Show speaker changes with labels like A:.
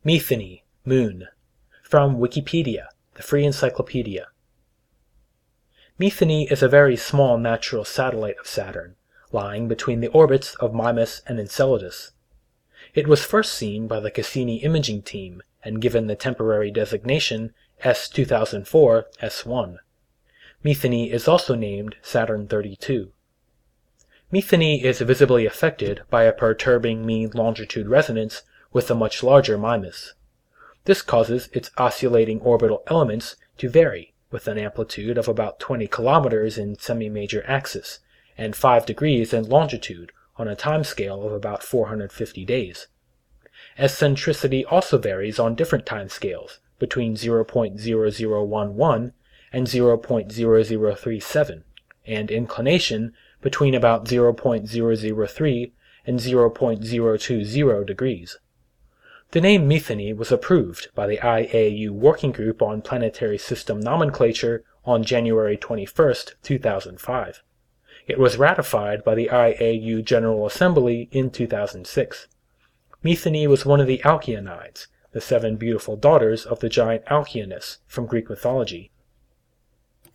A: Metheny, moon. From Wikipedia, the free encyclopedia. Metheny is a very small natural satellite of Saturn, lying between the orbits of Mimas and Enceladus. It was first seen by the Cassini imaging team and given the temporary designation S2004-S1. Metheny is also named Saturn 32. Metheny is visibly affected by a perturbing mean longitude resonance with a much larger Mimas. This causes its oscillating orbital elements to vary with an amplitude of about 20 kilometers in semi-major axis and 5 degrees in longitude on a timescale of about 450 days. Eccentricity also varies on different timescales between 0.0011 and 0.0037, and inclination between about 0.003 and 0.020 degrees. The name Metheny was approved by the IAU Working Group on Planetary System Nomenclature on January 21, 2005. It was ratified by the IAU General Assembly in 2006. Metheny was one of the Alkyonides, the 7 beautiful daughters of the giant Alkyoneus from Greek mythology.